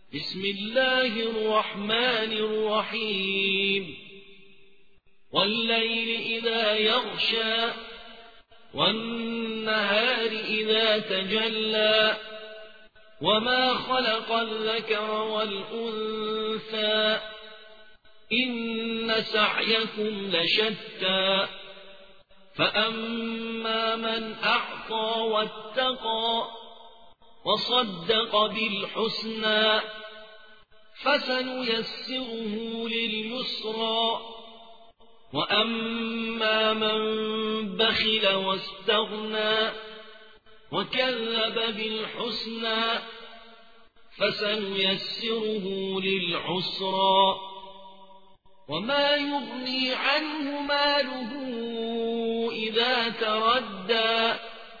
بسم الله الرحمن الرحيم والليل إذا يغشى والنهار إذا تجلى وما خلق الذكر والأنثى إن سعيكم لشتى فأما من أعطى واتقى وصدق بالحسنى فسنيسره لليسرى وأما من بخل واستغنى وكذب بالحسنى فسنيسره للعسرى وما يغني عنه ماله إذا تردى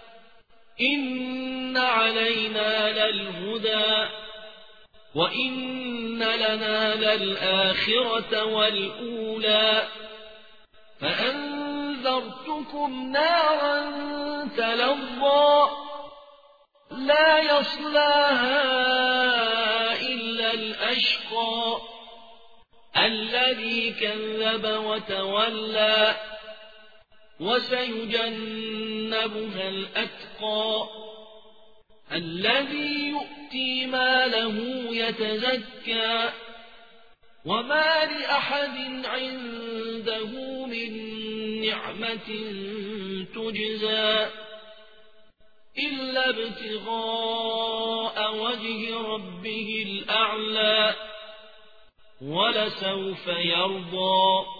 إن علينا للهدى وإن لنا للآخرة والأولى فأنذرتكم نارا تلظى لا يصلاها إلا الأشقى الذي كذب وتولى وسيجنبها الأتقى الذي يؤتي ماله يتزكى وما لأحد عنده من نعمة تجزى إلا ابتغاء وجه ربه الأعلى ولسوف يرضى.